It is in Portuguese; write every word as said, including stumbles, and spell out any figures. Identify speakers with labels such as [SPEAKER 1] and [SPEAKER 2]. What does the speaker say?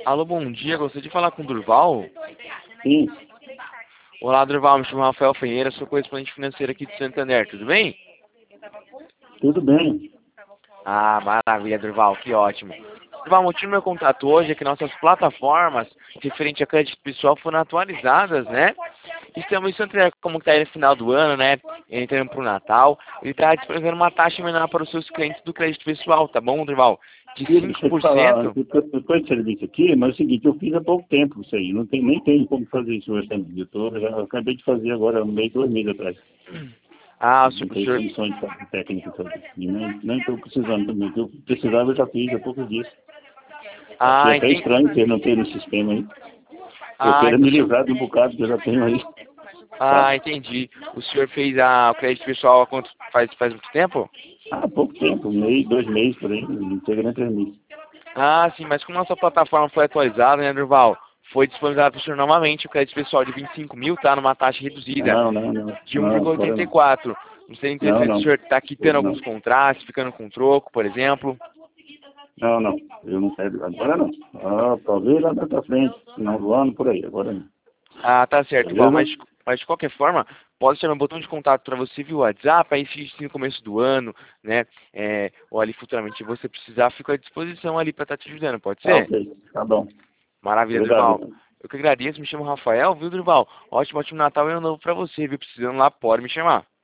[SPEAKER 1] Alô, bom dia. Gostaria de falar com o Durval?
[SPEAKER 2] Sim,
[SPEAKER 1] Olá, Durval. Me chamo Rafael Ferreira, sou correspondente financeiro aqui de Santander. Tudo bem?
[SPEAKER 2] tudo bem.
[SPEAKER 1] Ah, maravilha, Durval. Que ótimo. Durval, o motivo do meu contato hoje é que nossas plataformas referente a crédito pessoal foram atualizadas, né? Estamos em Santander, como está aí no final do ano, né? Entrando para o Natal. Ele está disponibilizando uma taxa menor para os seus clientes do crédito pessoal, tá bom, Durval? De
[SPEAKER 2] E
[SPEAKER 1] cinco
[SPEAKER 2] deixa eu te
[SPEAKER 1] por
[SPEAKER 2] falar,
[SPEAKER 1] cento.
[SPEAKER 2] eu estou esse serviço aqui, mas é o seguinte, eu fiz há pouco tempo isso aí, não tem, nem tenho como fazer isso hoje também. Eu, tô, já, eu acabei de fazer agora, um mês, dois meses atrás.
[SPEAKER 1] Ah, o
[SPEAKER 2] Não
[SPEAKER 1] senhor, o
[SPEAKER 2] tenho
[SPEAKER 1] senhor...
[SPEAKER 2] condições de fazer técnica e fazer. E nem nem estou precisando também. O que eu precisava eu já fiz há poucos dias. Achei
[SPEAKER 1] Ah,
[SPEAKER 2] até
[SPEAKER 1] entendi.
[SPEAKER 2] estranho ter não ter no sistema aí. Eu
[SPEAKER 1] Ah,
[SPEAKER 2] quero
[SPEAKER 1] então
[SPEAKER 2] me
[SPEAKER 1] o senhor...
[SPEAKER 2] livrar de um bocado que eu já tenho aí.
[SPEAKER 1] Ah,
[SPEAKER 2] Sabe?
[SPEAKER 1] entendi. O senhor fez a, o crédito pessoal há quanto faz, faz muito tempo?
[SPEAKER 2] Há pouco tempo, um mês, dois meses por aí, não chega nem três meses.
[SPEAKER 1] Ah, sim, mas como a sua plataforma foi atualizada, né, Durval? Foi disponibilizado para o senhor novamente o crédito pessoal de vinte e cinco mil, tá? Numa taxa reduzida
[SPEAKER 2] Não, não, não.
[SPEAKER 1] de
[SPEAKER 2] Não, agora não.
[SPEAKER 1] um vírgula oitenta e quatro. Não seria
[SPEAKER 2] Não,
[SPEAKER 1] interessante o
[SPEAKER 2] não.
[SPEAKER 1] senhor estar quitando
[SPEAKER 2] Hoje não.
[SPEAKER 1] alguns contratos, ficando com troco, por exemplo?
[SPEAKER 2] Não, não. Eu não quero. Agora não. Ah, talvez lá na frente, final do ano, por aí. Agora não.
[SPEAKER 1] Ah, tá certo, Durval.
[SPEAKER 2] Beleza?
[SPEAKER 1] Mas, mas de qualquer forma, pode ser um botão de contato para você via WhatsApp, aí se se no começo do ano, né? É, ou ali futuramente você precisar, fico à disposição ali para estar te ajudando, pode
[SPEAKER 2] Tá
[SPEAKER 1] ser?
[SPEAKER 2] ok. Tá bom.
[SPEAKER 1] Maravilha,
[SPEAKER 2] Obrigado,
[SPEAKER 1] Durval.
[SPEAKER 2] então.
[SPEAKER 1] Eu que agradeço, me chamo Rafael, viu, Durval? Ótimo, ótimo Natal e ano novo pra você, viu? Precisando lá, pode me chamar.